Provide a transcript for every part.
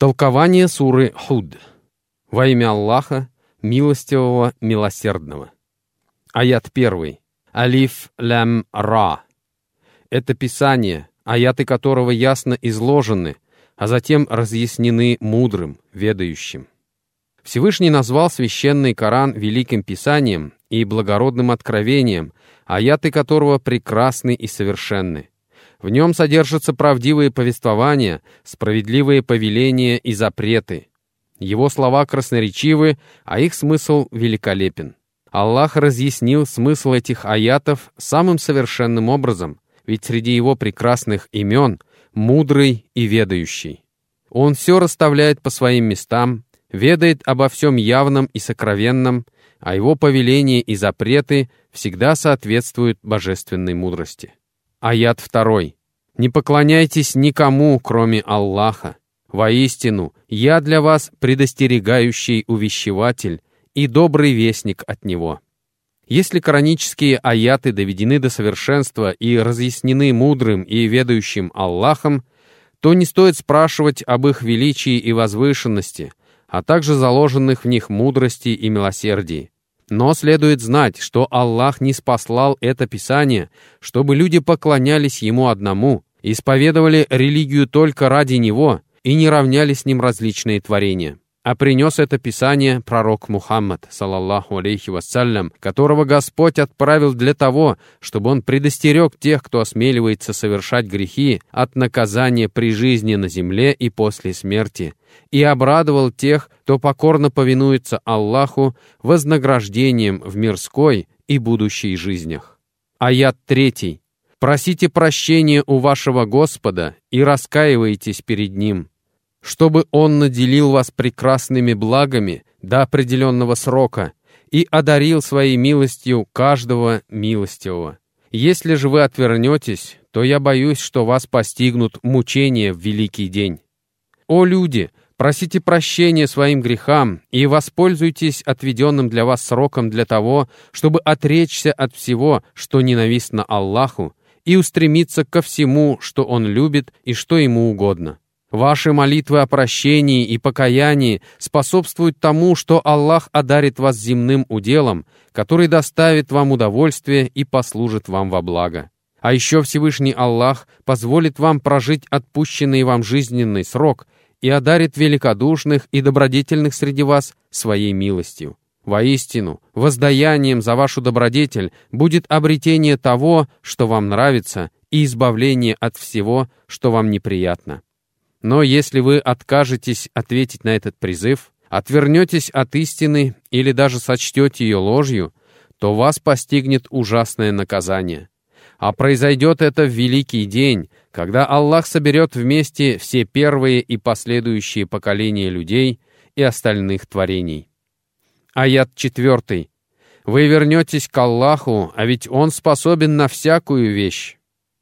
Толкование суры Худ. Во имя Аллаха, милостивого, милосердного. Аят 1. Алиф лям ра. Это Писание, аяты которого ясно изложены, а затем разъяснены мудрым, ведающим. Всевышний назвал священный Коран великим Писанием и благородным откровением, аяты которого прекрасны и совершенны. В нем содержатся правдивые повествования, справедливые повеления и запреты. Его слова красноречивы, а их смысл великолепен. Аллах разъяснил смысл этих аятов самым совершенным образом, ведь среди его прекрасных имен мудрый и ведающий. Он все расставляет по своим местам, ведает обо всем явном и сокровенном, а его повеления и запреты всегда соответствуют божественной мудрости. Аят 2. «Не поклоняйтесь никому, кроме Аллаха. Воистину, я для вас предостерегающий увещеватель и добрый вестник от Него». Если коранические аяты доведены до совершенства и разъяснены мудрым и ведающим Аллахом, то не стоит спрашивать об их величии и возвышенности, а также заложенных в них мудрости и милосердии. Но следует знать, что Аллах ниспослал это Писание, чтобы люди поклонялись Ему одному, исповедовали религию только ради Него и не равняли с Ним различные творения. А принес это Писание пророк Мухаммад, саллаллаху алейхи вассалям, которого Господь отправил для того, чтобы он предостерег тех, кто осмеливается совершать грехи, от наказания при жизни на земле и после смерти, и обрадовал тех, кто покорно повинуется Аллаху, вознаграждением в мирской и будущей жизнях. Аят 3. «Просите прощения у вашего Господа и раскаивайтесь перед Ним, чтобы Он наделил вас прекрасными благами до определенного срока и одарил своей милостью каждого милостивого. Если же вы отвернетесь, то я боюсь, что вас постигнут мучения в великий день. О люди, просите прощения своим грехам и воспользуйтесь отведенным для вас сроком для того, чтобы отречься от всего, что ненавистно Аллаху, и устремиться ко всему, что Он любит и что Ему угодно. Ваши молитвы о прощении и покаянии способствуют тому, что Аллах одарит вас земным уделом, который доставит вам удовольствие и послужит вам во благо. А еще Всевышний Аллах позволит вам прожить отпущенный вам жизненный срок и одарит великодушных и добродетельных среди вас своей милостью. Воистину, воздаянием за вашу добродетель будет обретение того, что вам нравится, и избавление от всего, что вам неприятно. Но если вы откажетесь ответить на этот призыв, отвернетесь от истины или даже сочтете ее ложью, то вас постигнет ужасное наказание. А произойдет это в великий день, когда Аллах соберет вместе все первые и последующие поколения людей и остальных творений. Аят 4. «Вы вернетесь к Аллаху, а ведь Он способен на всякую вещь.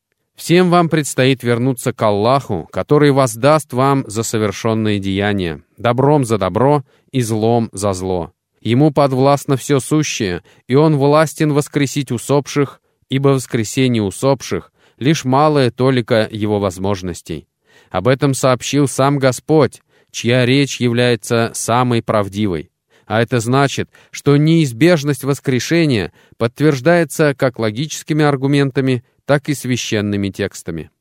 Всем вам предстоит вернуться к Аллаху, который воздаст вам за совершенные деяния, добром за добро и злом за зло. Ему подвластно все сущее, и Он властен воскресить усопших, ибо воскресение усопших — лишь малая толика Его возможностей. Об этом сообщил сам Господь, чья речь является самой правдивой. А это значит, что неизбежность воскрешения подтверждается как логическими аргументами, так и священными текстами.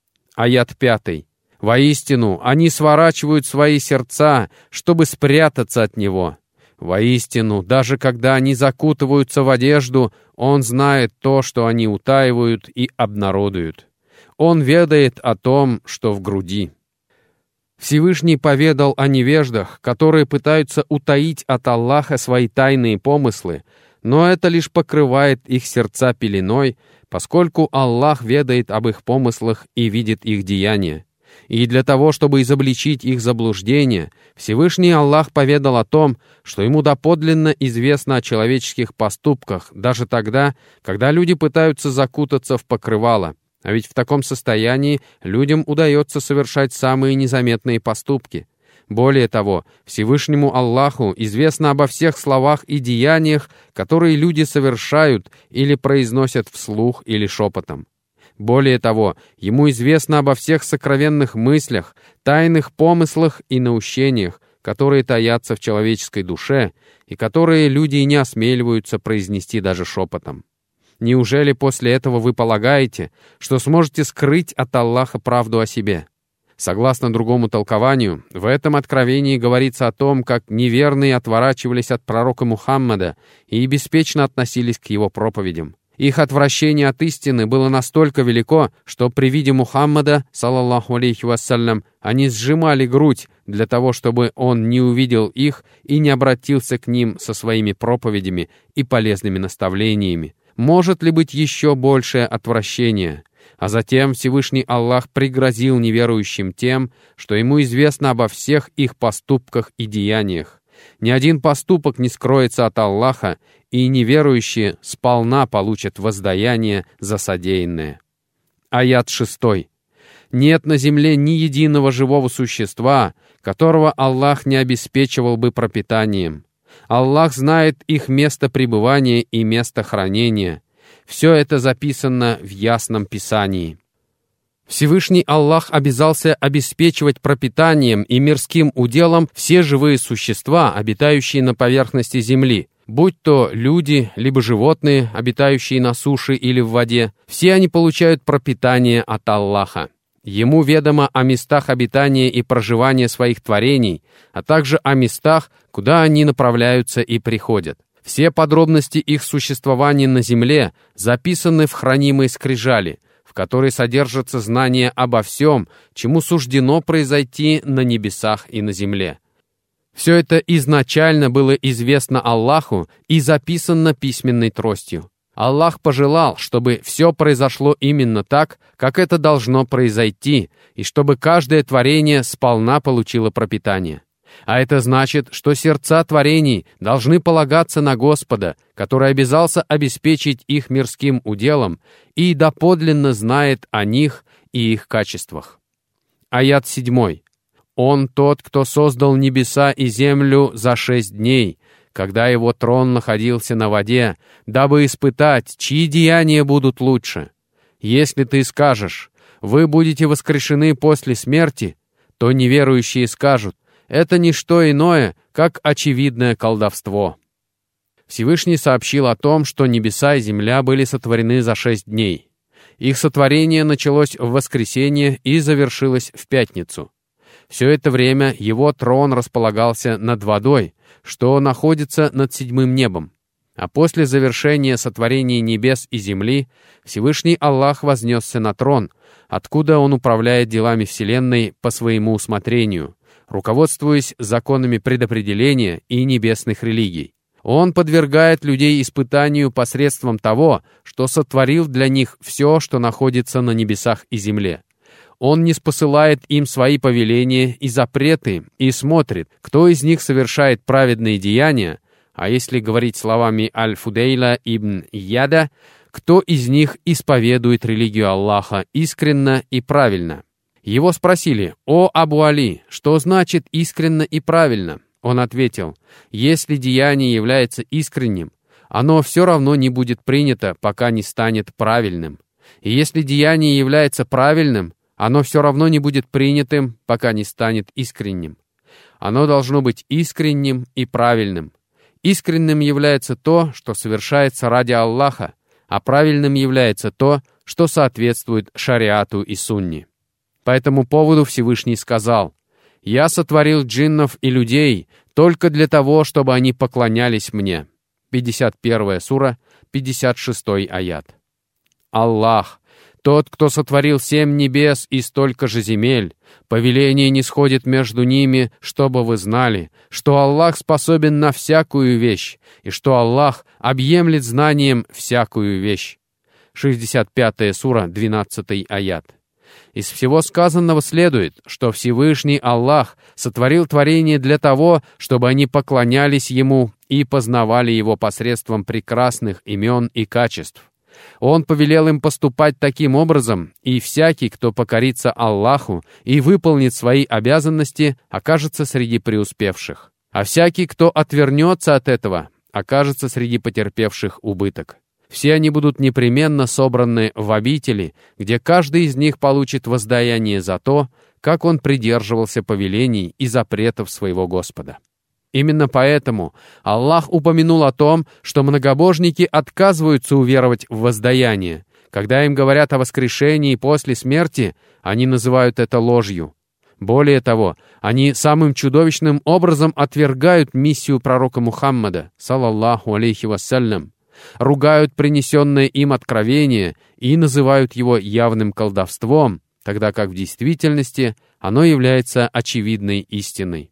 Аят 5. «Воистину, они сворачивают свои сердца, чтобы спрятаться от Него. Воистину, даже когда они закутываются в одежду, Он знает то, что они утаивают и обнародуют. Он ведает о том, что в груди». Всевышний поведал о невеждах, которые пытаются утаить от Аллаха свои тайные помыслы, но это лишь покрывает их сердца пеленой, поскольку Аллах ведает об их помыслах и видит их деяния. И для того, чтобы изобличить их заблуждение, Всевышний Аллах поведал о том, что Ему доподлинно известно о человеческих поступках, даже тогда, когда люди пытаются закутаться в покрывало. А ведь в таком состоянии людям удается совершать самые незаметные поступки. Более того, Всевышнему Аллаху известно обо всех словах и деяниях, которые люди совершают или произносят вслух или шепотом. Более того, ему известно обо всех сокровенных мыслях, тайных помыслах и наущениях, которые таятся в человеческой душе и которые люди и не осмеливаются произнести даже шепотом. Неужели после этого вы полагаете, что сможете скрыть от Аллаха правду о себе? Согласно другому толкованию, в этом откровении говорится о том, как неверные отворачивались от пророка Мухаммада и беспечно относились к его проповедям. Их отвращение от истины было настолько велико, что при виде Мухаммада, саллаллаху алейхи вассалям, они сжимали грудь для того, чтобы он не увидел их и не обратился к ним со своими проповедями и полезными наставлениями. Может ли быть еще большее отвращение? А затем Всевышний Аллах пригрозил неверующим тем, что ему известно обо всех их поступках и деяниях. Ни один поступок не скроется от Аллаха, и неверующие сполна получат воздаяние за содеянное. Аят 6. Нет на земле ни единого живого существа, которого Аллах не обеспечивал бы пропитанием. Аллах знает их место пребывания и место хранения. Все это записано в Ясном Писании. Всевышний Аллах обязался обеспечивать пропитанием и мирским уделом все живые существа, обитающие на поверхности земли, будь то люди, либо животные, обитающие на суше или в воде. Все они получают пропитание от Аллаха. Ему ведомо о местах обитания и проживания своих творений, а также о местах, куда они направляются и приходят. Все подробности их существования на земле записаны в хранимой скрижали, в которой содержится знание обо всем, чему суждено произойти на небесах и на земле. Все это изначально было известно Аллаху и записано письменной тростью. Аллах пожелал, чтобы все произошло именно так, как это должно произойти, и чтобы каждое творение сполна получило пропитание. А это значит, что сердца творений должны полагаться на Господа, который обязался обеспечить их мирским уделом и доподлинно знает о них и их качествах. Аят 7. «Он тот, кто создал небеса и землю за 6 дней, когда его трон находился на воде, дабы испытать, чьи деяния будут лучше. Если ты скажешь, вы будете воскрешены после смерти, то неверующие скажут, это не что иное, как очевидное колдовство». Всевышний сообщил о том, что небеса и земля были сотворены за 6 дней. Их сотворение началось в воскресенье и завершилось в пятницу. Все это время его трон располагался над водой, что находится над 7-м небом. А после завершения сотворения небес и земли Всевышний Аллах вознесся на трон, откуда он управляет делами Вселенной по своему усмотрению, руководствуясь законами предопределения и небесных религий. Он подвергает людей испытанию посредством того, что сотворил для них все, что находится на небесах и земле. Он ниспосылает им свои повеления и запреты и смотрит, кто из них совершает праведные деяния, а если говорить словами Аль-Фудейла ибн Яда, кто из них исповедует религию Аллаха искренно и правильно. Его спросили: «О Абу Али, что значит искренно и правильно?» Он ответил: «Если деяние является искренним, оно все равно не будет принято, пока не станет правильным. И если деяние является правильным, оно все равно не будет принятым, пока не станет искренним. Оно должно быть искренним и правильным. Искренним является то, что совершается ради Аллаха, а правильным является то, что соответствует шариату и сунне». По этому поводу Всевышний сказал: «Я сотворил джиннов и людей только для того, чтобы они поклонялись мне». 51 сура, 56 аят. Аллах, тот, кто сотворил 7 небес и столько же земель, повеление не сходит между ними, чтобы вы знали, что Аллах способен на всякую вещь, и что Аллах объемлет знанием всякую вещь. 65 сура, 12 аят. Из всего сказанного следует, что Всевышний Аллах сотворил творение для того, чтобы они поклонялись Ему и познавали Его посредством прекрасных имен и качеств. Он повелел им поступать таким образом, и всякий, кто покорится Аллаху и выполнит свои обязанности, окажется среди преуспевших. А всякий, кто отвернется от этого, окажется среди потерпевших убыток. Все они будут непременно собраны в обители, где каждый из них получит воздаяние за то, как он придерживался повелений и запретов своего Господа. Именно поэтому Аллах упомянул о том, что многобожники отказываются уверовать в воздаяние. Когда им говорят о воскрешении после смерти, они называют это ложью. Более того, они самым чудовищным образом отвергают миссию пророка Мухаммада, саллаллаху алейхи вассалям, ругают принесенное им откровение и называют его явным колдовством, тогда как в действительности оно является очевидной истиной.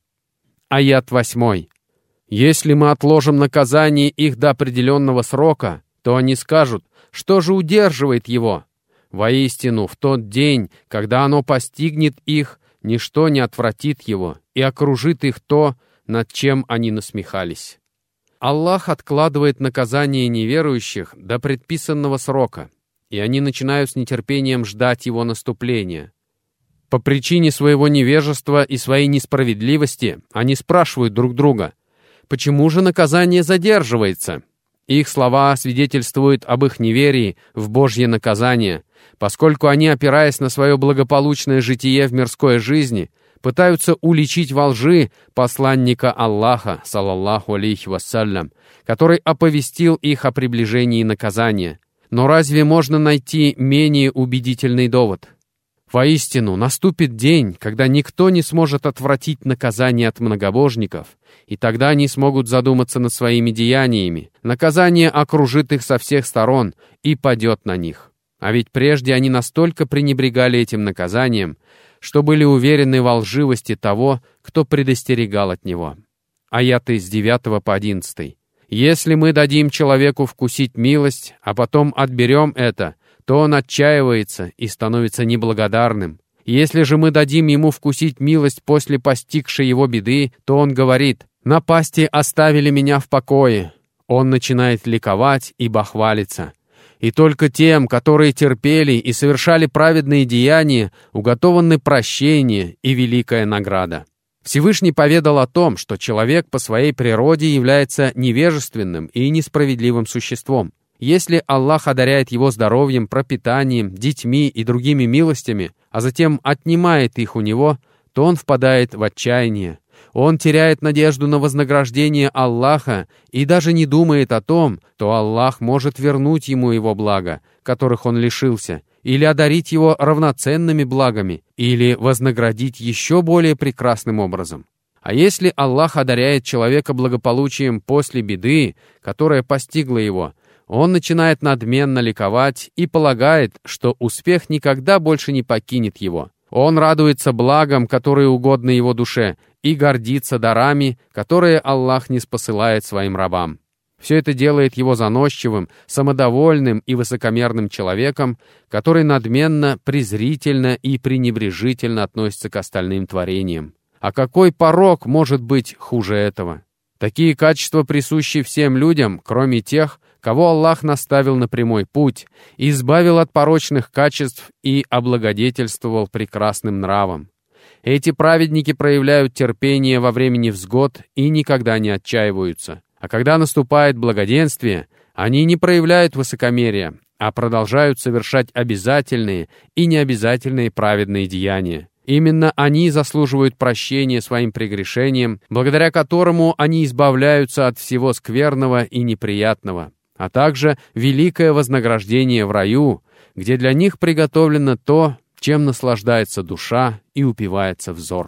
Аят 8. «Если мы отложим наказание их до определенного срока, то они скажут, что же удерживает его? Воистину, в тот день, когда оно постигнет их, ничто не отвратит его и окружит их то, над чем они насмехались». Аллах откладывает наказание неверующих до предписанного срока, и они начинают с нетерпением ждать его наступления. По причине своего невежества и своей несправедливости они спрашивают друг друга, почему же наказание задерживается? Их слова свидетельствуют об их неверии в Божье наказание, поскольку они, опираясь на свое благополучное житие в мирской жизни, пытаются уличить во лжи посланника Аллаха, саллаллаху алейхи вассалям, который оповестил их о приближении наказания. Но разве можно найти менее убедительный довод? Воистину, наступит день, когда никто не сможет отвратить наказание от многобожников, и тогда они смогут задуматься над своими деяниями. Наказание окружит их со всех сторон и падет на них. А ведь прежде они настолько пренебрегали этим наказанием, что были уверены во лживости того, кто предостерегал от него. Аяты с 9 по 11. «Если мы дадим человеку вкусить милость, а потом отберем это, то он отчаивается и становится неблагодарным. Если же мы дадим ему вкусить милость после постигшей его беды, то он говорит: «Напасти оставили меня в покое». Он начинает ликовать и бахвалиться. И только тем, которые терпели и совершали праведные деяния, уготованы прощение и великая награда. Всевышний поведал о том, что человек по своей природе является невежественным и несправедливым существом. Если Аллах одаряет его здоровьем, пропитанием, детьми и другими милостями, а затем отнимает их у него, то он впадает в отчаяние. Он теряет надежду на вознаграждение Аллаха и даже не думает о том, что Аллах может вернуть ему его блага, которых он лишился, или одарить его равноценными благами, или вознаградить еще более прекрасным образом. А если Аллах одаряет человека благополучием после беды, которая постигла его, он начинает надменно ликовать и полагает, что успех никогда больше не покинет его. Он радуется благам, которые угодны его душе, и гордится дарами, которые Аллах ниспосылает своим рабам. Все это делает его заносчивым, самодовольным и высокомерным человеком, который надменно, презрительно и пренебрежительно относится к остальным творениям. А какой порок может быть хуже этого? Такие качества присущи всем людям, кроме тех, кого Аллах наставил на прямой путь, избавил от порочных качеств и облагодетельствовал прекрасным нравом. Эти праведники проявляют терпение во время невзгод и никогда не отчаиваются. А когда наступает благоденствие, они не проявляют высокомерия, а продолжают совершать обязательные и необязательные праведные деяния. Именно они заслуживают прощения своим прегрешениям, благодаря которому они избавляются от всего скверного и неприятного, а также великое вознаграждение в раю, где для них приготовлено то, чем наслаждается душа и упивается взор.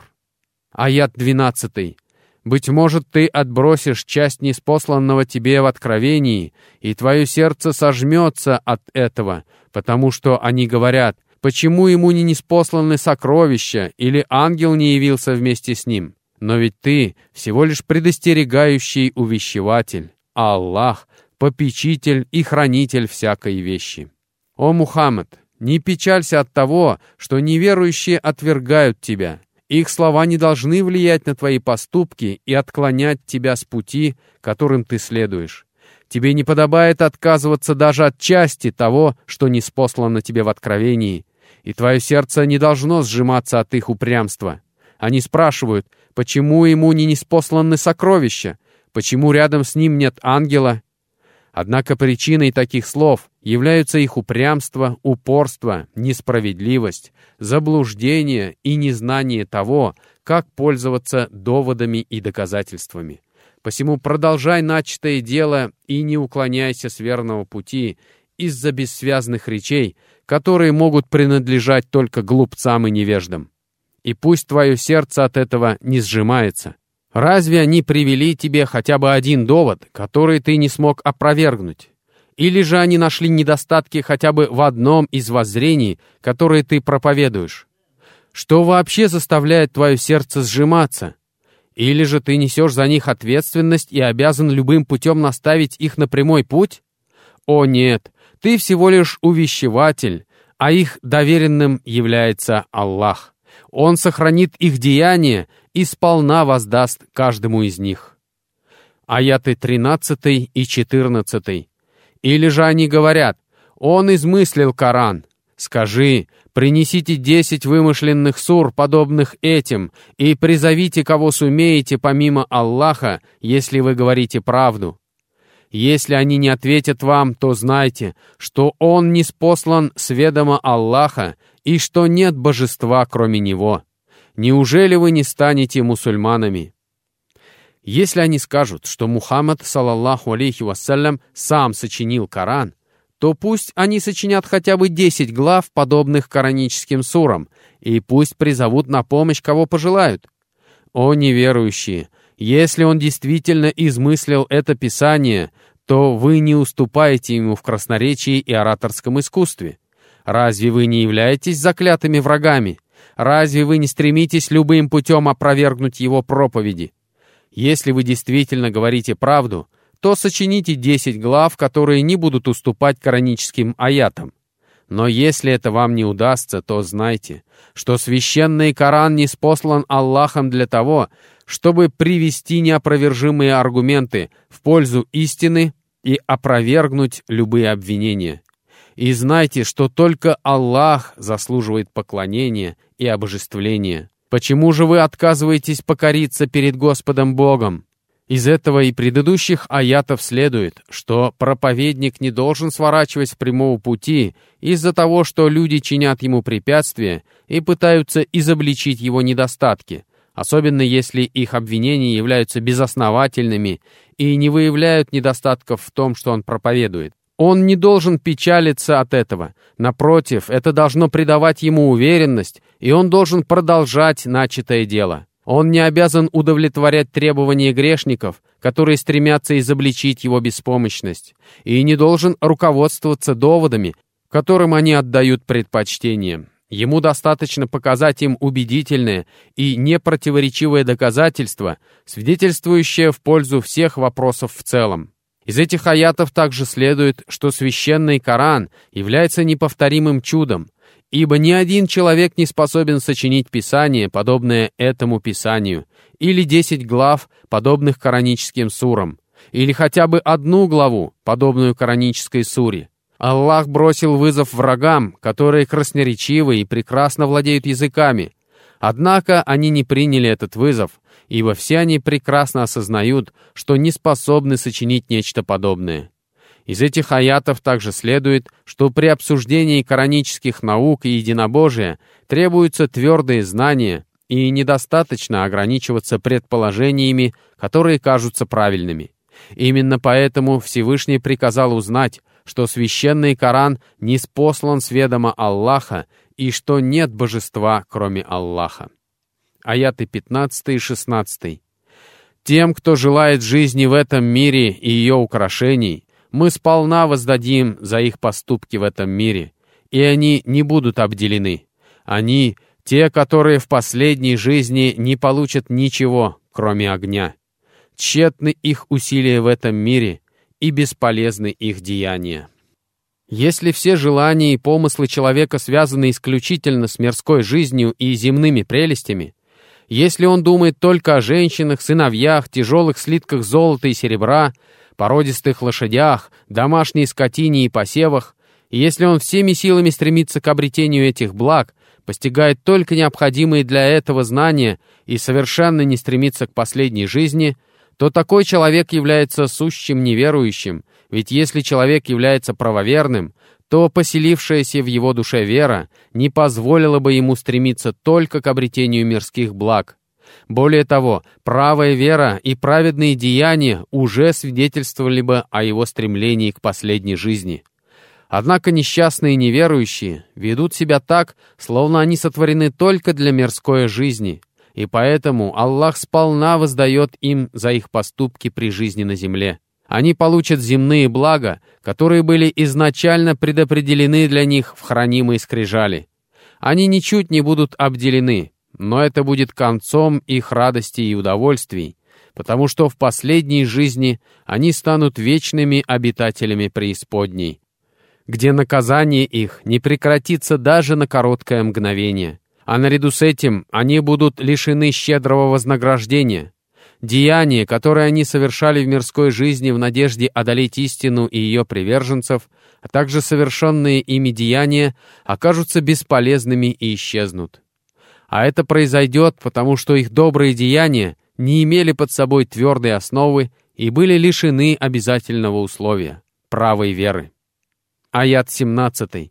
Аят 12. «Быть может, ты отбросишь часть ниспосланного тебе в откровении, и твое сердце сожмется от этого, потому что они говорят: почему ему не ниспосланы сокровища, или ангел не явился вместе с ним? Но ведь ты всего лишь предостерегающий увещеватель, а Аллах — попечитель и хранитель всякой вещи. О Мухаммад, не печалься от того, что неверующие отвергают тебя. Их слова не должны влиять на твои поступки и отклонять тебя с пути, которым ты следуешь. Тебе не подобает отказываться даже от части того, что ниспослано тебе в откровении, и твое сердце не должно сжиматься от их упрямства. Они спрашивают, почему ему не ниспосланы сокровища, почему рядом с ним нет ангела. Однако причиной таких слов являются их упрямство, упорство, несправедливость, заблуждение и незнание того, как пользоваться доводами и доказательствами. Посему продолжай начатое дело и не уклоняйся с верного пути из-за бессвязных речей, которые могут принадлежать только глупцам и невеждам. И пусть твое сердце от этого не сжимается. Разве они привели тебе хотя бы один довод, который ты не смог опровергнуть? Или же они нашли недостатки хотя бы в одном из воззрений, которые ты проповедуешь? Что вообще заставляет твое сердце сжиматься? Или же ты несешь за них ответственность и обязан любым путем наставить их на прямой путь? О нет, ты всего лишь увещеватель, а их доверенным является Аллах. Он сохранит их деяния и сполна воздаст каждому из них. Аяты 13 и 14. Или же они говорят: «Он измыслил Коран». Скажи: «Принесите 10 вымышленных сур, подобных этим, и призовите, кого сумеете, помимо Аллаха, если вы говорите правду». Если они не ответят вам, то знайте, что Он ниспослан с ведома Аллаха и что нет божества, кроме Него. Неужели вы не станете мусульманами? Если они скажут, что Мухаммад, саллаллаху алейхи вассалям, сам сочинил Коран, то пусть они сочинят хотя бы 10 глав, подобных кораническим сурам, и пусть призовут на помощь, кого пожелают. О неверующие! Если он действительно измыслил это писание, то вы не уступаете ему в красноречии и ораторском искусстве. Разве вы не являетесь заклятыми врагами? Разве вы не стремитесь любым путем опровергнуть его проповеди? Если вы действительно говорите правду, то сочините 10 глав, которые не будут уступать кораническим аятам. Но если это вам не удастся, то знайте, что священный Коран ниспослан Аллахом для того, чтобы привести неопровержимые аргументы в пользу истины и опровергнуть любые обвинения. И знайте, что только Аллах заслуживает поклонения и обожествления. Почему же вы отказываетесь покориться перед Господом Богом? Из этого и предыдущих аятов следует, что проповедник не должен сворачивать с прямого пути из-за того, что люди чинят ему препятствия и пытаются изобличить его недостатки, особенно если их обвинения являются безосновательными и не выявляют недостатков в том, что он проповедует. Он не должен печалиться от этого. Напротив, это должно придавать ему уверенность, и он должен продолжать начатое дело. Он не обязан удовлетворять требования грешников, которые стремятся изобличить его беспомощность, и не должен руководствоваться доводами, которым они отдают предпочтение. Ему достаточно показать им убедительное и непротиворечивое доказательство, свидетельствующее в пользу всех вопросов в целом. Из этих аятов также следует, что священный Коран является неповторимым чудом, ибо ни один человек не способен сочинить писание, подобное этому писанию, или 10 глав, подобных кораническим сурам, или хотя бы одну главу, подобную коранической суре. Аллах бросил вызов врагам, которые красноречивы и прекрасно владеют языками. Однако они не приняли этот вызов, ибо все они прекрасно осознают, что не способны сочинить нечто подобное. Из этих аятов также следует, что при обсуждении коранических наук и единобожия требуются твердые знания, и недостаточно ограничиваться предположениями, которые кажутся правильными. Именно поэтому Всевышний приказал узнать, что священный Коран ниспослан с ведома Аллаха и что нет божества, кроме Аллаха. Аяты 15 и 16. «Тем, кто желает жизни в этом мире и ее украшений, мы сполна воздадим за их поступки в этом мире, и они не будут обделены. Они — те, которые в последней жизни не получат ничего, кроме огня. Тщетны их усилия в этом мире, и бесполезны их деяния». Если все желания и помыслы человека связаны исключительно с мирской жизнью и земными прелестями, если он думает только о женщинах, сыновьях, тяжелых слитках золота и серебра, породистых лошадях, домашней скотине и посевах, и если он всеми силами стремится к обретению этих благ, постигает только необходимые для этого знания и совершенно не стремится к последней жизни, то такой человек является сущим неверующим, ведь если человек является правоверным, то поселившаяся в его душе вера не позволила бы ему стремиться только к обретению мирских благ. Более того, правая вера и праведные деяния уже свидетельствовали бы о его стремлении к последней жизни. Однако несчастные неверующие ведут себя так, словно они сотворены только для мирской жизни, и поэтому Аллах сполна воздает им за их поступки при жизни на земле. Они получат земные блага, которые были изначально предопределены для них в хранимой скрижали. Они ничуть не будут обделены, но это будет концом их радости и удовольствий, потому что в последней жизни они станут вечными обитателями преисподней, где наказание их не прекратится даже на короткое мгновение, а наряду с этим они будут лишены щедрого вознаграждения. Деяния, которые они совершали в мирской жизни в надежде одолеть истину и ее приверженцев, а также совершенные ими деяния, окажутся бесполезными и исчезнут. А это произойдет, потому что их добрые деяния не имели под собой твердой основы и были лишены обязательного условия — правой веры. Аят 17.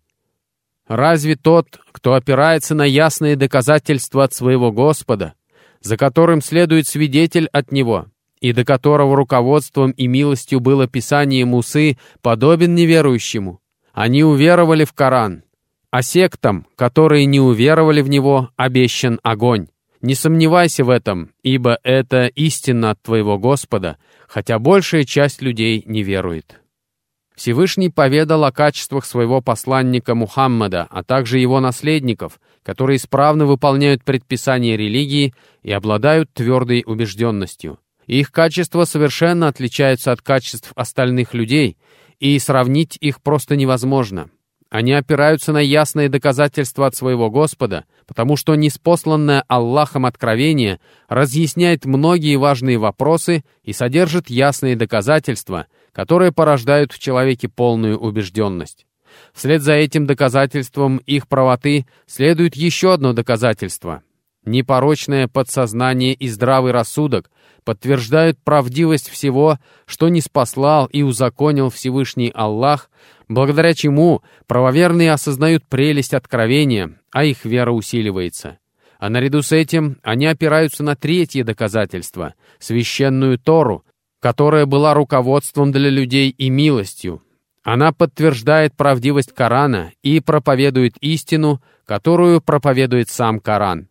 «Разве тот, кто опирается на ясные доказательства от своего Господа, за которым следует свидетель от Него, и до которого руководством и милостью было Писание Мусы, подобен неверующему? Они уверовали в Коран, а сектам, которые не уверовали в него, обещан огонь. Не сомневайся в этом, ибо это истина от твоего Господа, хотя большая часть людей не верует». Всевышний поведал о качествах своего посланника Мухаммада, а также его наследников, которые исправно выполняют предписания религии и обладают твердой убежденностью. Их качества совершенно отличаются от качеств остальных людей, и сравнить их просто невозможно. Они опираются на ясные доказательства от своего Господа, потому что ниспосланное Аллахом откровение разъясняет многие важные вопросы и содержит ясные доказательства, которые порождают в человеке полную убежденность. Вслед за этим доказательством их правоты следует еще одно доказательство. Непорочное подсознание и здравый рассудок подтверждают правдивость всего, что ниспослал и узаконил Всевышний Аллах, благодаря чему правоверные осознают прелесть откровения, а их вера усиливается. А наряду с этим они опираются на третье доказательство — священную Тору, которая была руководством для людей и милостью. Она подтверждает правдивость Корана и проповедует истину, которую проповедует сам Коран.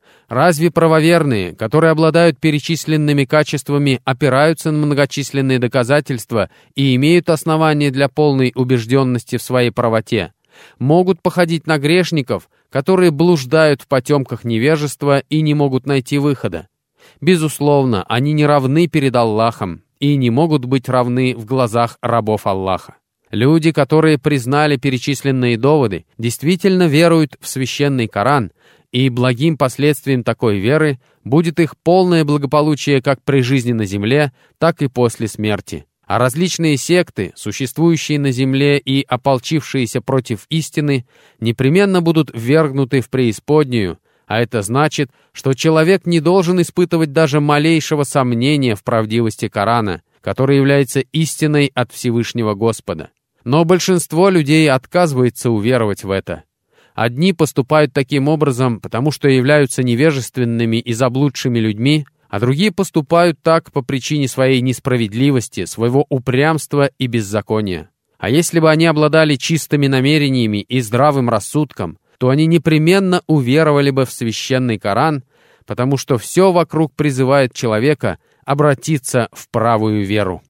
Разве правоверные, которые обладают перечисленными качествами, опираются на многочисленные доказательства и имеют основания для полной убежденности в своей правоте, могут походить на грешников, которые блуждают в потемках невежества и не могут найти выхода? Безусловно, они не равны перед Аллахом и не могут быть равны в глазах рабов Аллаха. Люди, которые признали перечисленные доводы, действительно веруют в священный Коран, и благим последствием такой веры будет их полное благополучие как при жизни на земле, так и после смерти. А различные секты, существующие на земле и ополчившиеся против истины, непременно будут ввергнуты в преисподнюю, а это значит, что человек не должен испытывать даже малейшего сомнения в правдивости Корана, который является истиной от Всевышнего Господа. Но большинство людей отказывается уверовать в это. Одни поступают таким образом, потому что являются невежественными и заблудшими людьми, а другие поступают так по причине своей несправедливости, своего упрямства и беззакония. А если бы они обладали чистыми намерениями и здравым рассудком, то они непременно уверовали бы в священный Коран, потому что все вокруг призывает человека обратиться в правую веру.